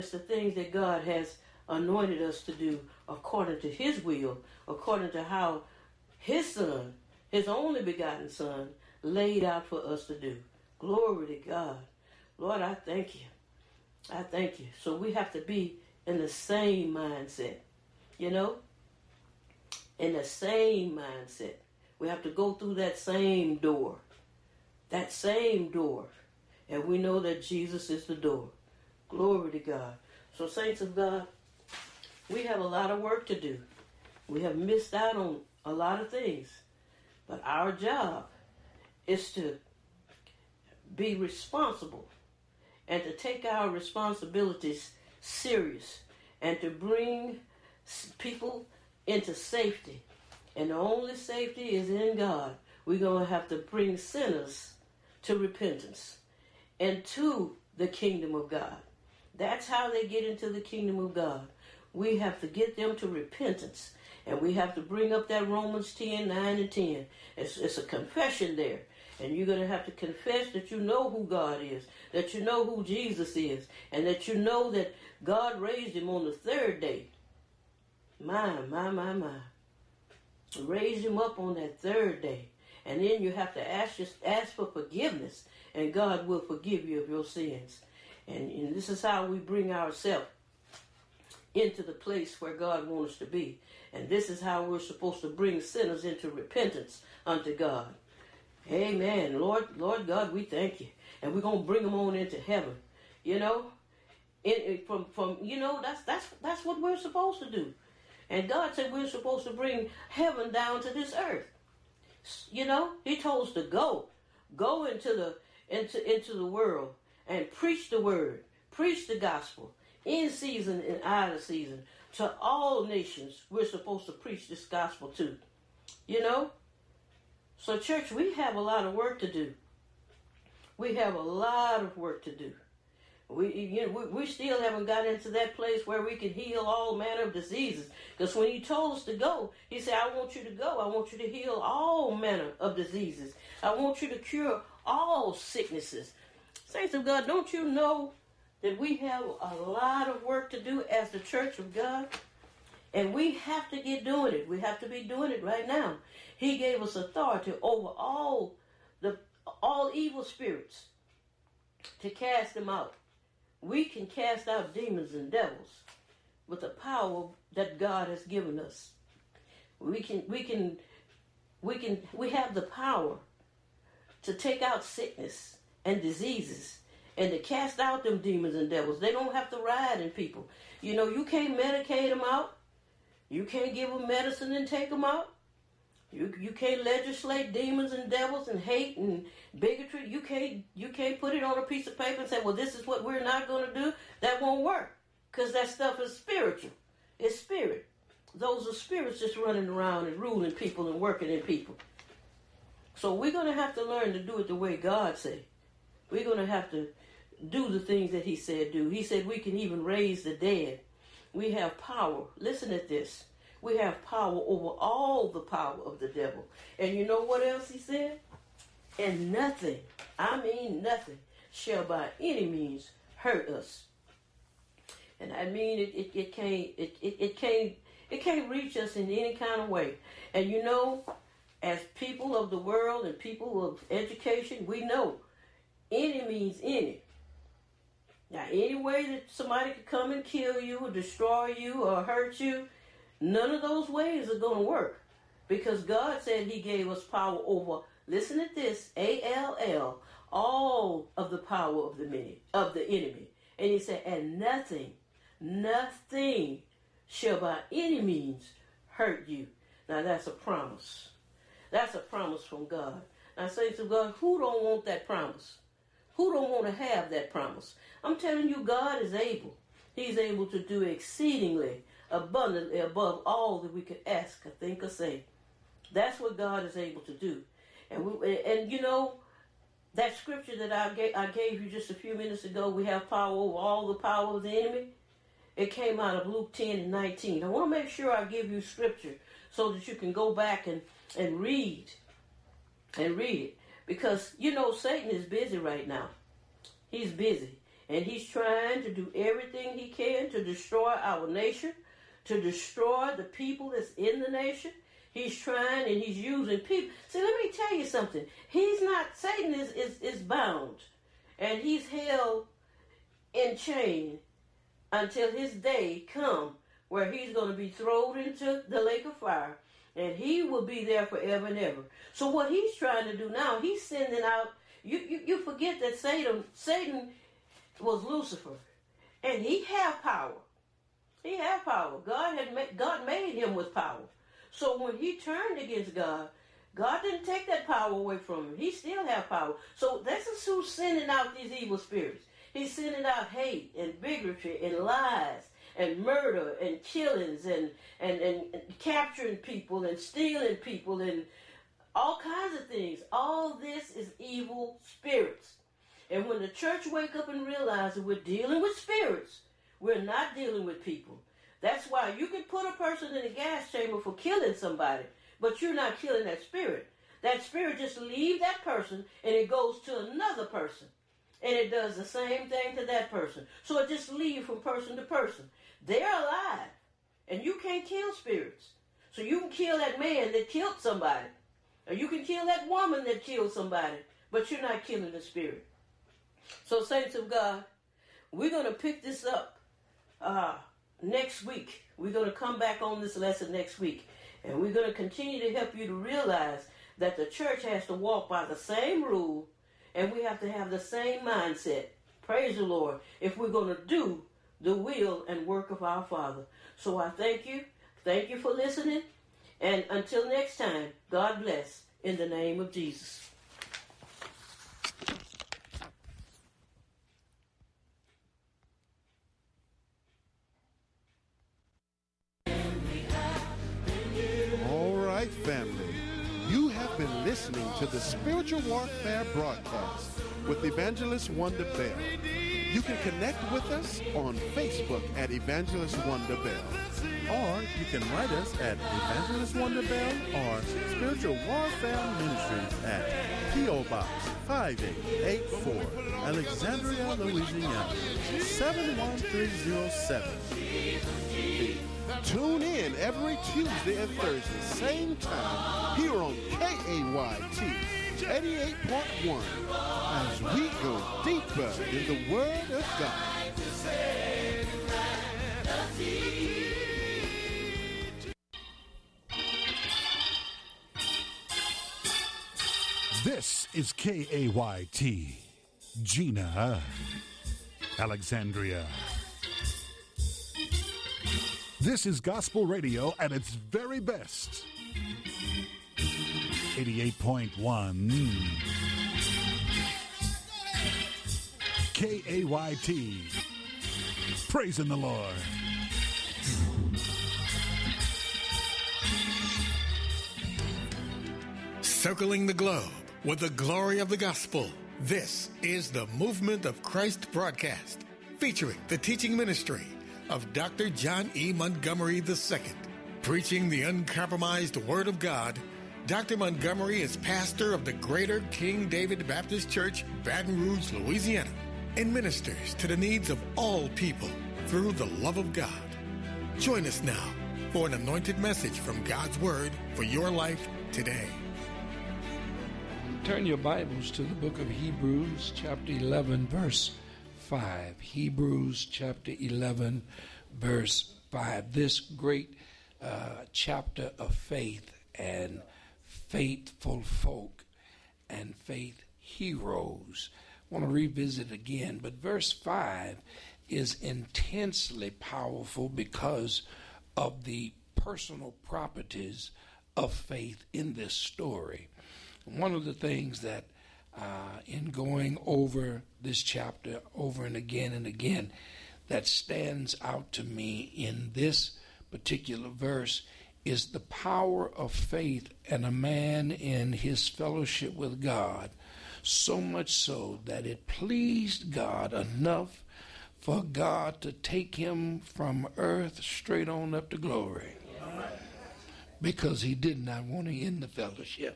It's the things that God has anointed us to do according to his will, according to how his son, his only begotten son, laid out for us to do. Glory to God. Lord, I thank you. I thank you. So we have to be in the same mindset, in the same mindset. We have to go through that same door. That same door. And we know that Jesus is the door. Glory to God. So saints of God, we have a lot of work to do. We have missed out on a lot of things. But our job is to be responsible and to take our responsibilities serious and to bring people into safety. And the only safety is in God. We're going to have to bring sinners to repentance and to the kingdom of God. That's how they get into the kingdom of God. We have to get them to repentance. And we have to bring up that Romans 10, 9 and 10. It's a confession there. And you're going to have to confess that you know who God is, that you know who Jesus is, and that you know that God raised him on the third day. My. Raised him up on that third day. And then you have to ask for forgiveness, and God will forgive you of your sins. And this is how we bring ourselves into the place where God wants us to be. And this is how we're supposed to bring sinners into repentance unto God. Amen. Lord God, we thank you. And we're going to bring them on into heaven. That's what we're supposed to do. And God said we're supposed to bring heaven down to this earth. He told us to go into the world and preach the word, preach the gospel, in season and out of season, to all nations. We're supposed to preach this gospel to. So church, we have a lot of work to do. We have a lot of work to do. We still haven't got into that place where we can heal all manner of diseases. Because when he told us to go, he said, I want you to go. I want you to heal all manner of diseases. I want you to cure all sicknesses. Saints of God, don't you know that we have a lot of work to do as the church of God? And we have to get doing it. We have to be doing it right now. He gave us authority over all evil spirits to cast them out. We can cast out demons and devils with the power that God has given us. We have the power to take out sickness and diseases and to cast out them demons and devils. They don't have to ride in people. You can't medicate them out. You can't give them medicine and take them out. You can't legislate demons and devils and hate and bigotry. You can't put it on a piece of paper and say, well, this is what we're not going to do. That won't work, because that stuff is spiritual. It's spirit. Those are spirits just running around and ruling people and working in people. So we're going to have to learn to do it the way God said. We're going to have to do the things that he said do. He said we can even raise the dead. We have power. Listen at this. We have power over all the power of the devil. And you know what else he said? And nothing, I mean nothing, shall by any means hurt us. And I mean it can't reach us in any kind of way. And as people of the world and people of education, we know any means any. Now, any way that somebody could come and kill you or destroy you or hurt you, none of those ways are going to work, because God said he gave us power over, listen at this, A-L-L, all of the power of the enemy. And he said, and nothing shall by any means hurt you. Now that's a promise. That's a promise from God. Now saints of God, who don't want that promise? Who don't want to have that promise? I'm telling you, God is able. He's able to do exceedingly abundantly above all that we could ask or think or say. That's what God is able to do. And that scripture that I gave you just a few minutes ago, we have power over all the power of the enemy. It came out of Luke 10 and 19. I want to make sure I give you scripture so that you can go back and read it. Because, Satan is busy right now. He's busy. And he's trying to do everything he can to destroy our nation, to destroy the people that's in the nation. He's trying and he's using people. See, let me tell you something. Satan is bound. And he's held in chain until his day come where he's going to be thrown into the lake of fire. And he will be there forever and ever. So what he's trying to do now, he's sending out, you forget that Satan was Lucifer. And he had power. He had power. God made him with power. So when he turned against God, God didn't take that power away from him. He still had power. So this is who's sending out these evil spirits. He's sending out hate and bigotry and lies and murder and killings and capturing people and stealing people and all kinds of things. All this is evil spirits. And when the church wake up and realize that we're dealing with spirits, we're not dealing with people. That's why you can put a person in a gas chamber for killing somebody, but you're not killing that spirit. That spirit just leaves that person and it goes to another person. And it does the same thing to that person. So it just leaves from person to person. They're alive. And you can't kill spirits. So you can kill that man that killed somebody. Or you can kill that woman that killed somebody. But you're not killing the spirit. So saints of God, we're going to pick this up next week. We're going to come back on this lesson next week. And we're going to continue to help you to realize that the church has to walk by the same rule. And we have to have the same mindset. Praise the Lord. If we're going to do the will and work of our Father. So I thank you. Thank you for listening. And until next time, God bless in the name of Jesus. All right, family. You have been listening to the Spiritual Warfare broadcast with Evangelist Wonder Bell. You can connect with us on Facebook at Evangelist Wonder Bell. Or you can write us at Evangelist Wonder Bell or Spiritual Warfare Ministries at P.O. Box 5884, Alexandria, Louisiana, 71307. Tune in every Tuesday and Thursday, same time, here on KAYT 88.1, as we go deeper in the Word of God. This is KAYT, Gina, Alexandria. This is gospel radio at its very best. 88.1 KAYT. Praising the Lord. Circling the globe with the glory of the gospel. This is the Movement of Christ broadcast, featuring the teaching ministry of Dr. John E. Montgomery II. Preaching the uncompromised Word of God, Dr. Montgomery is pastor of the Greater King David Baptist Church, Baton Rouge, Louisiana, and ministers to the needs of all people through the love of God. Join us now for an anointed message from God's Word for your life today. Turn your Bibles to the book of Hebrews, chapter 11, verse 5. Hebrews, chapter 11, verse 5. This great chapter of faith and faithful folk and faith heroes. I want to revisit again, but verse 5 is intensely powerful because of the personal properties of faith in this story. One of the things that in going over this chapter over and again, that stands out to me in this particular verse is the power of faith and a man in his fellowship with God, so much so that it pleased God enough for God to take him from earth straight on up to glory, because he did not want to end the fellowship.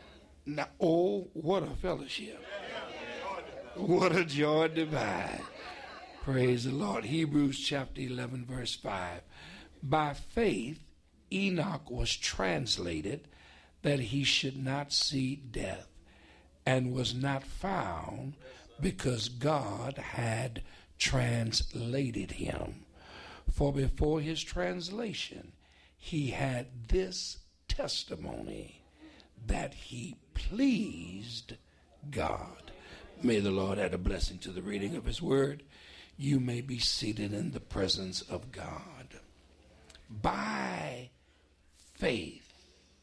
Now, oh, what a fellowship. What a joy divine. Praise the Lord. Hebrews chapter 11, verse 5. By faith, Enoch was translated that he should not see death, and was not found because God had translated him. For before his translation, he had this testimony, that he pleased God. May the Lord add a blessing to the reading of his word. You may be seated in the presence of God. By faith.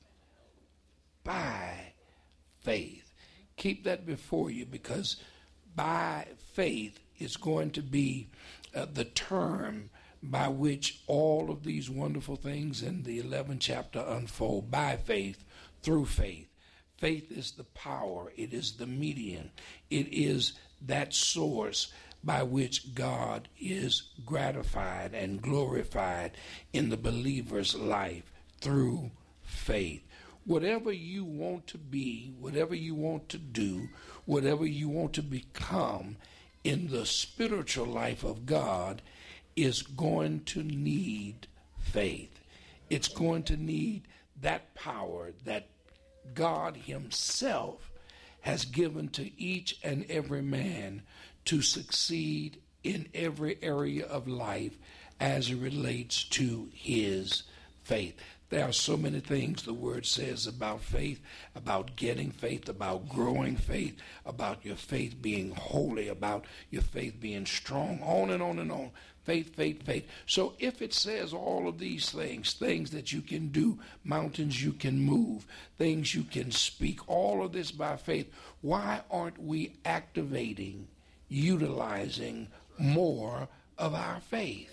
By faith. Keep that before you, because by faith is going to be the term by which all of these wonderful things in the 11th chapter unfold. By faith, through faith. Faith is the power. It is the medium. It is that source by which God is gratified and glorified in the believer's life through faith. Whatever you want to be, whatever you want to do, whatever you want to become in the spiritual life of God is going to need faith. It's going to need that power that God himself has given to each and every man to succeed in every area of life as it relates to his faith. There are so many things the word says about faith, about getting faith, about growing faith, about your faith being holy, about your faith being strong, on and on and on. Faith, faith, faith. So if it says all of these things, things that you can do, mountains you can move, things you can speak, all of this by faith, why aren't we activating, utilizing more of our faith?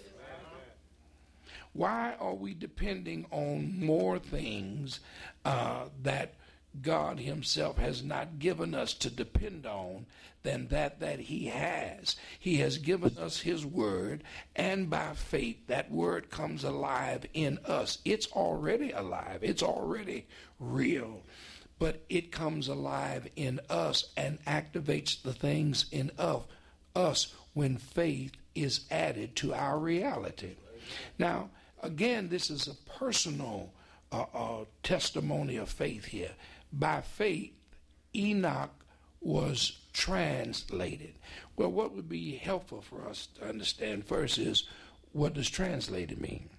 Why are we depending on more things that God himself has not given us to depend on than that he has? He has given us his word, and by faith that word comes alive in us. It's already alive. It's already real. But it comes alive in us and activates the things in us when faith is added to our reality. Now, again, this is a personal testimony of faith here. By faith, Enoch was translated. Well, what would be helpful for us to understand first is, what does translated mean?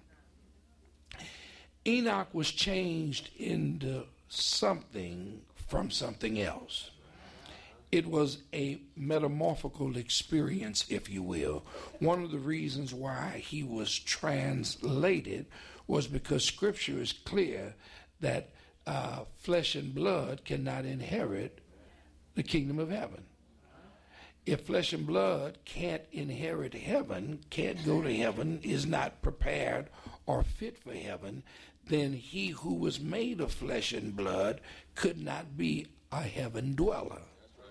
Enoch was changed into something from something else. It was a metamorphical experience, if you will. One of the reasons why he was translated was because Scripture is clear that flesh and blood cannot inherit the kingdom of heaven. If flesh and blood can't inherit heaven, can't go to heaven, is not prepared or fit for heaven, then he who was made of flesh and blood could not be a heaven dweller.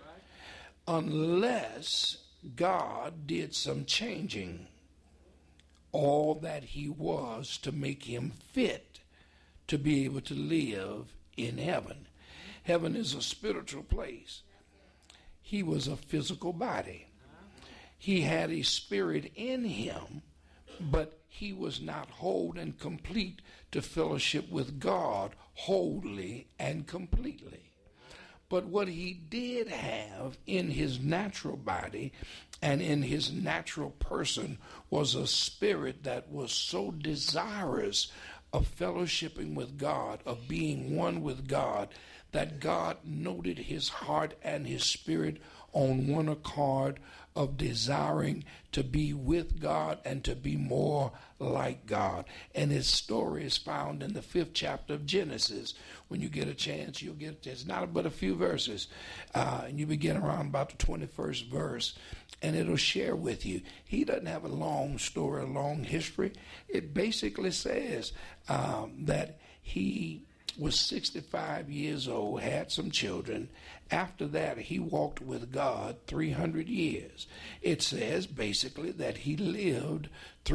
Unless God did some changing, all that he was to make him fit to be able to live in heaven. Heaven is a spiritual place. He was a physical body. He had a spirit in him, but he was not whole and complete to fellowship with God wholly and completely. But what he did have in his natural body and in his natural person was a spirit that was so desirous of fellowshipping with God, of being one with God, that God noted his heart and his spirit on one accord of desiring to be with God and to be more like God. And his story is found in the 5th chapter of Genesis. When you get a chance, you'll get, it's not but a few verses, and you begin around about the 21st verse, and it'll share with you. He doesn't have a long story, a long history. It basically says that he was 65 years old, had some children. After that, he walked with God 300 years. It says basically that he lived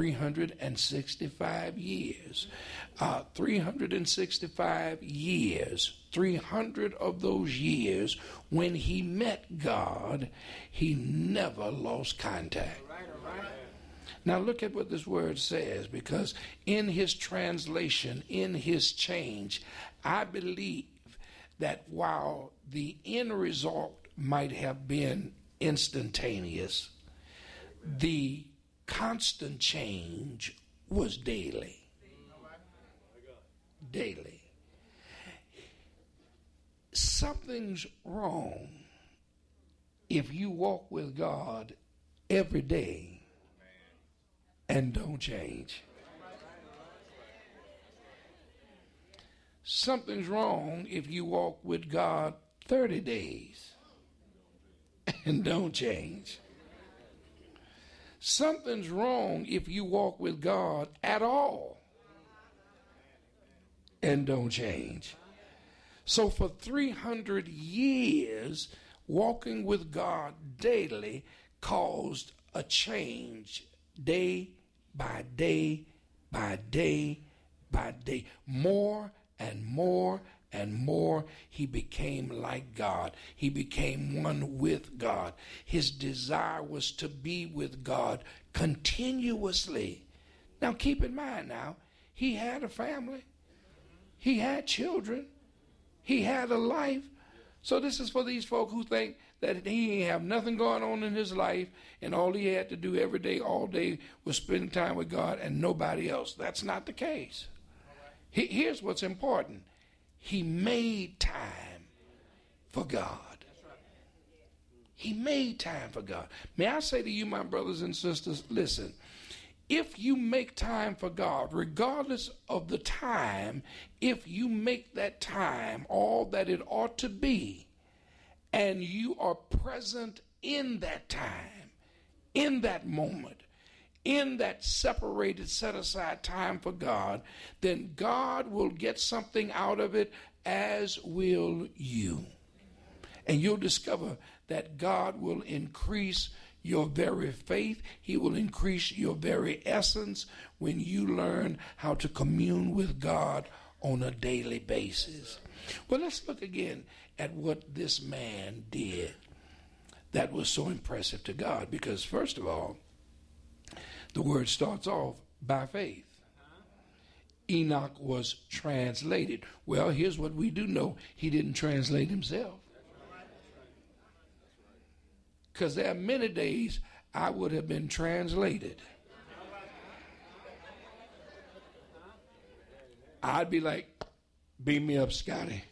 365 years. 365 years, 300 of those years, when he met God, he never lost contact. Now look at what this word says, because in his translation, in his change, I believe that while the end result might have been instantaneous, the constant change was daily. Daily. Something's wrong if you walk with God every day and don't change. Something's wrong if you walk with God 30 days and don't change. Something's wrong if you walk with God at all and don't change. So for 300 years, walking with God daily caused a change day by day by day by day. More and more and more, he became like God. He became one with God. His desire was to be with God continuously. Now keep in mind now, he had a family. He had children. He had a life. So this is for these folk who think that he ain't have nothing going on in his life and all he had to do every day, all day, was spend time with God and nobody else. That's not the case. Here's what's important. He made time for God. He made time for God. May I say to you, my brothers and sisters, listen, if you make time for God, regardless of the time, if you make that time all that it ought to be, and you are present in that time, in that moment, in that separated, set aside time for God, then God will get something out of it, as will you. And you'll discover that God will increase your very faith. He will increase your very essence when you learn how to commune with God on a daily basis. Well, let's look again at what this man did that was so impressive to God, because first of all, the word starts off by faith. Enoch was translated. Well, here's what we do know. He didn't translate himself. Because there are many days I would have been translated. I'd be like, beam me up, Scotty.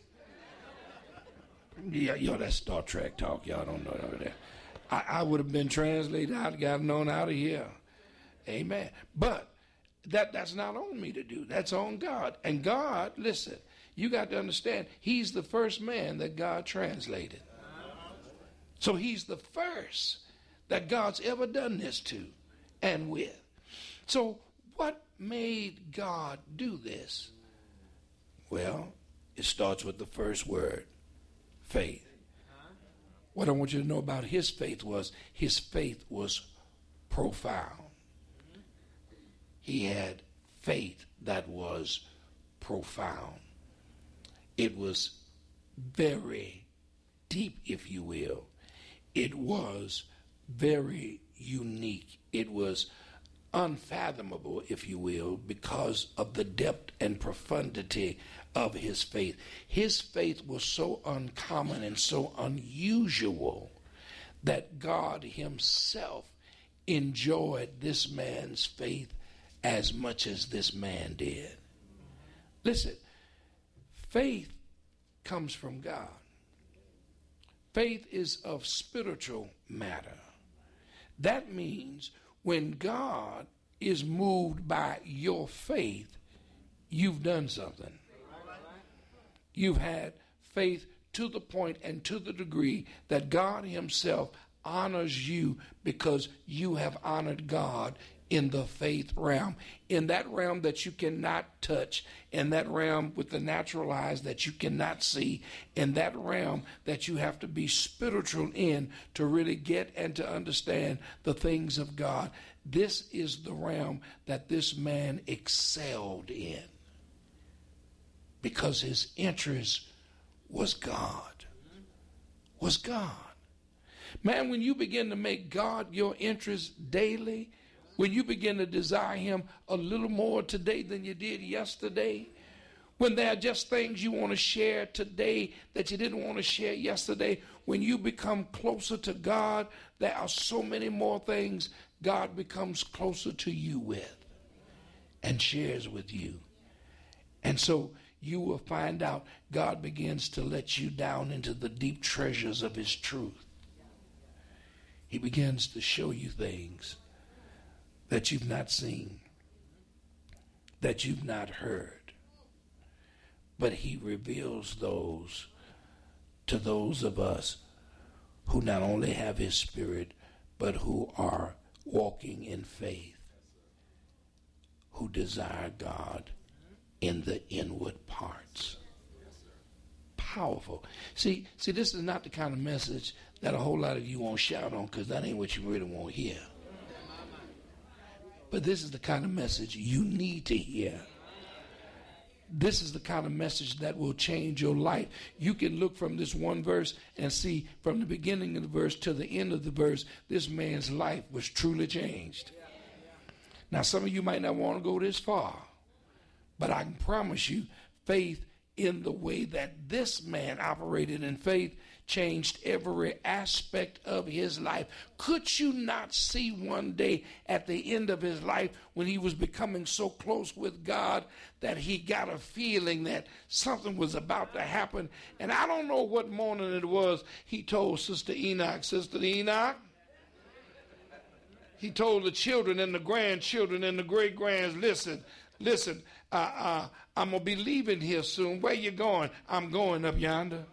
Yeah, yo, that's Star Trek talk. Y'all don't know that. I would have been translated. I'd gotten on out of here. Amen. But that's not on me to do. That's on God. And God, listen, you got to understand, he's the first man that God translated. So he's the first that God's ever done this to and with. So what made God do this? Well, it starts with the first word, faith. What I want you to know about his faith was profound. He had faith that was profound. It was very deep, if you will. It was very unique. It was unfathomable, if you will, because of the depth and profundity of his faith. His faith was so uncommon and so unusual that God himself enjoyed this man's faith as much as this man did. Listen, faith comes from God. Faith is of spiritual matter. That means when God is moved by your faith, you've done something. You've had faith to the point and to the degree that God himself honors you because you have honored God in the faith realm, in that realm that you cannot touch, in that realm with the natural eyes that you cannot see, in that realm that you have to be spiritual in to really get and to understand the things of God. This is the realm that this man excelled in because his interest was God. Was God. Man, when you begin to make God your interest daily, when you begin to desire him a little more today than you did yesterday, when there are just things you want to share today that you didn't want to share yesterday, when you become closer to God, there are so many more things God becomes closer to you with and shares with you. And so you will find out God begins to let you down into the deep treasures of his truth. He begins to show you things that you've not seen, that you've not heard. But he reveals those to those of us who not only have his spirit, but who are walking in faith, who desire God in the inward parts. Powerful. See, this is not the kind of message that a whole lot of you won't shout on, because that ain't what you really want to hear. But this is the kind of message you need to hear. This is the kind of message that will change your life. You can look from this one verse and see from the beginning of the verse to the end of the verse, this man's life was truly changed. Now, some of you might not want to go this far, but I can promise you, faith in the way that this man operated in faith changed every aspect of his life. Could you not see one day at the end of his life when he was becoming so close with God that he got a feeling that something was about to happen? And I don't know what morning it was, he told Sister Enoch, he told the children and the grandchildren and the great-grands, listen, I'm going to be leaving here soon. Where you going? I'm going up yonder.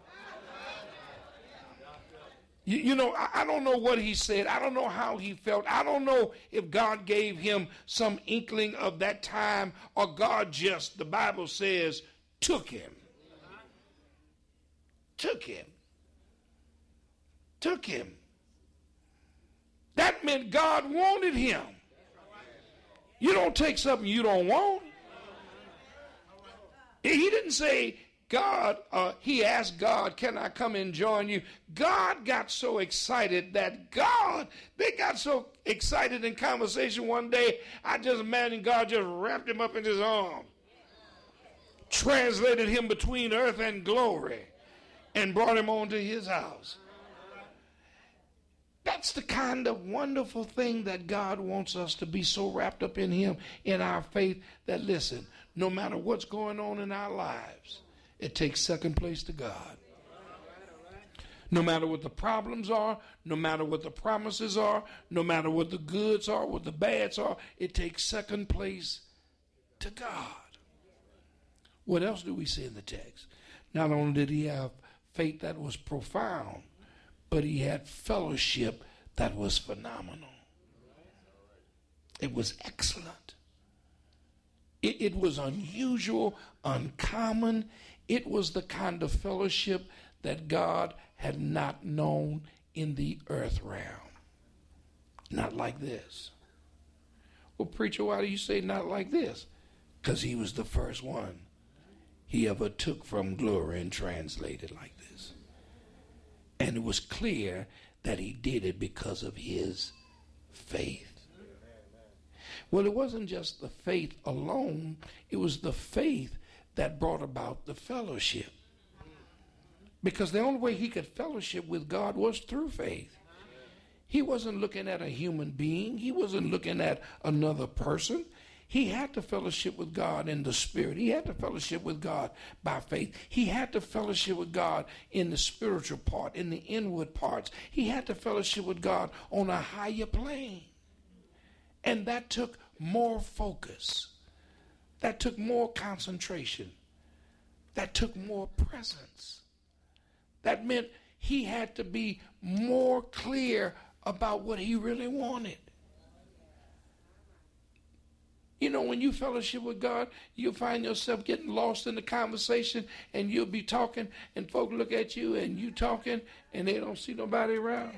You know, I don't know what he said. I don't know how he felt. I don't know if God gave him some inkling of that time, or God just, the Bible says, took him. Took him. Took him. That meant God wanted him. You don't take something you don't want. He didn't say, God, he asked God, can I come and join you? God got so excited that they got so excited in conversation one day, I just imagine God just wrapped him up in his arm, translated him between earth and glory, and brought him on to his house. That's the kind of wonderful thing that God wants us to be so wrapped up in him, in our faith, that listen, no matter what's going on in our lives, it takes second place to God. No matter what the problems are, no matter what the promises are, no matter what the goods are, what the bads are, it takes second place to God. What else do we see in the text? Not only did he have faith that was profound, but he had fellowship that was phenomenal. It was excellent. It was unusual, uncommon. It was the kind of fellowship that God had not known in the earth realm. Not like this. Well, preacher, why do you say not like this? Because he was the first one he ever took from glory and translated like this. And it was clear that he did it because of his faith. Well, it wasn't just the faith alone. It was the faith that brought about the fellowship. Because the only way he could fellowship with God was through faith. He wasn't looking at a human being. He wasn't looking at another person. He had to fellowship with God in the spirit. He had to fellowship with God by faith. He had to fellowship with God in the spiritual part, in the inward parts. He had to fellowship with God on a higher plane. And that took more focus. That took more concentration. That took more presence. That meant he had to be more clear about what he really wanted. You know, when you fellowship with God, you'll find yourself getting lost in the conversation, and you'll be talking, and folk look at you, and you talking, and they don't see nobody around.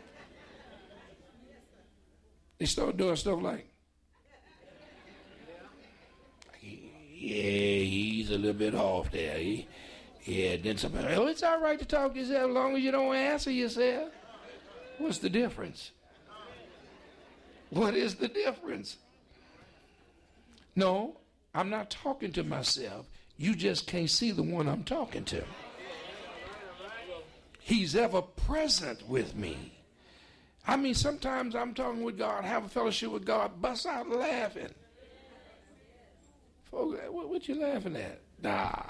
They start doing stuff like, yeah, he's a little bit off there. Then somebody, oh, it's all right to talk to yourself as long as you don't answer yourself. What's the difference? What is the difference? No, I'm not talking to myself. You just can't see the one I'm talking to. He's ever present with me. I mean, sometimes I'm talking with God, have a fellowship with God, bust out laughing. Folks, what you laughing at? Nah,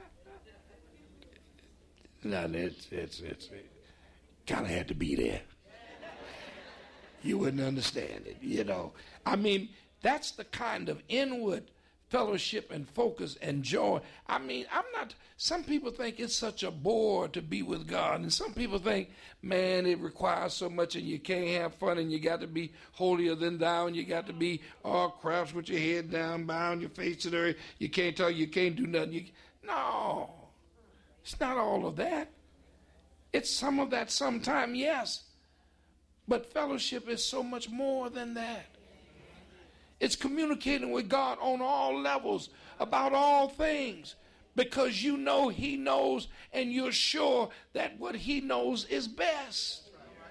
it's kind of had to be there. You wouldn't understand it, you know. I mean, that's the kind of inward fellowship and focus and joy. I mean, some people think it's such a bore to be with God. And some people think, man, it requires so much and you can't have fun and you got to be holier than thou and you got to be all crouched with your head down, bound your face to the earth. You can't talk, you can't do nothing. No, it's not all of that. It's some of that sometime, yes. But fellowship is so much more than that. It's communicating with God on all levels about all things because you know he knows and you're sure that what he knows is best.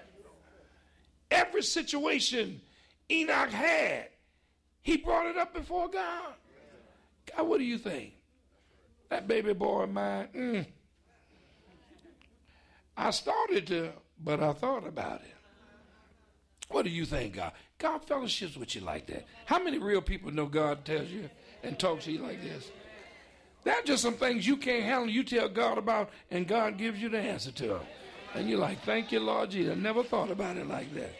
Every situation Enoch had, he brought it up before God. God, what do you think? That baby boy of mine, I started to, but I thought about it. What do you think, God? God fellowships with you like that. How many real people know God tells you and talks to you like this? There are just some things you can't handle, you tell God about, and God gives you the answer to them. And you're like, thank you, Lord Jesus. I never thought about it like that.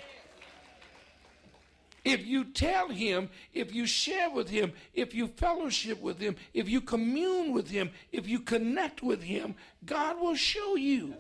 If you tell him, if you share with him, if you fellowship with him, if you commune with him, if you connect with him, God will show you.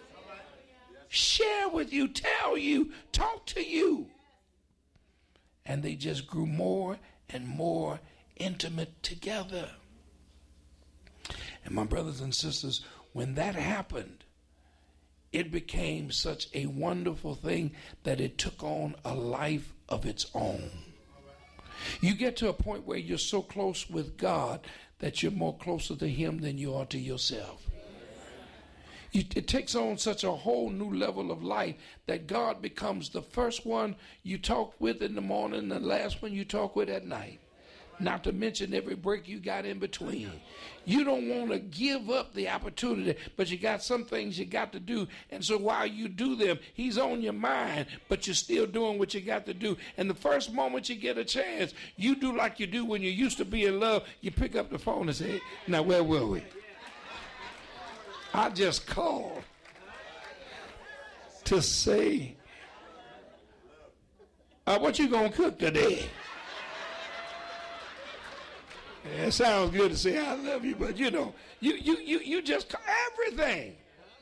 Share with you, tell you, talk to you. And they just grew more and more intimate together. And my brothers and sisters, when that happened, it became such a wonderful thing that it took on a life of its own. You get to a point where you're so close with God that you're more closer to him than you are to yourself. It takes on such a whole new level of life that God becomes the first one you talk with in the morning and the last one you talk with at night. Not to mention every break you got in between. You don't want to give up the opportunity, but you got some things you got to do. And so while you do them, he's on your mind, but you're still doing what you got to do. And the first moment you get a chance, you do like you do when you used to be in love. You pick up the phone and say, now where were we? I just called to say, what you gonna cook today? Yeah, it sounds good to say I love you, but you know, you just everything.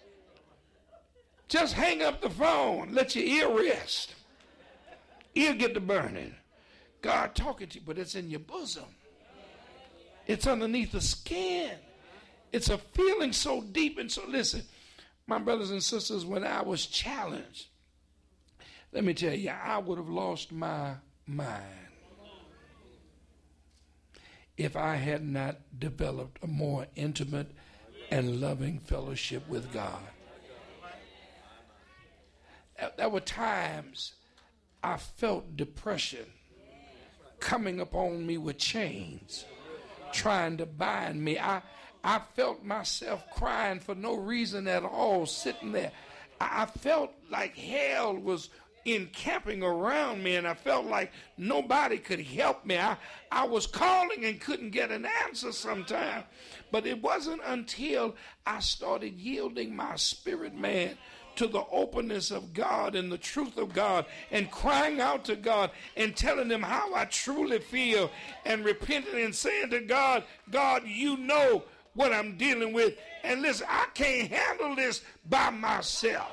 Just hang up the phone, let your ear rest. Ear get to burning. God talking to you, but it's in your bosom. It's underneath the skin. It's a feeling so deep. And so listen, my brothers and sisters, when I was challenged, let me tell you, I would have lost my mind if I had not developed a more intimate and loving fellowship with God. There were times I felt depression coming upon me with chains, trying to bind me. I felt myself crying for no reason at all, sitting there. I felt like hell was encamping around me, and I felt like nobody could help me. I was calling and couldn't get an answer sometimes. But it wasn't until I started yielding my spirit man to the openness of God and the truth of God and crying out to God and telling him how I truly feel and repenting and saying to God, God, you know what I'm dealing with. And listen, I can't handle this by myself.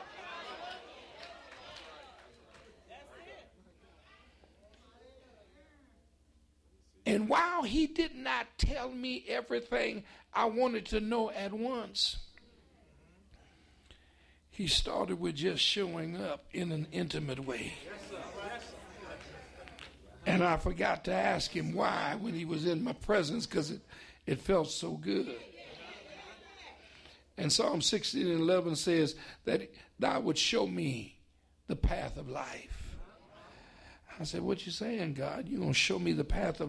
And while he did not tell me everything I wanted to know at once, he started with just showing up in an intimate way. And I forgot to ask him why when he was in my presence, because it felt so good. And Psalm 16:11 says that thou would show me the path of life. I said, what you saying, God? You're going to show me the path of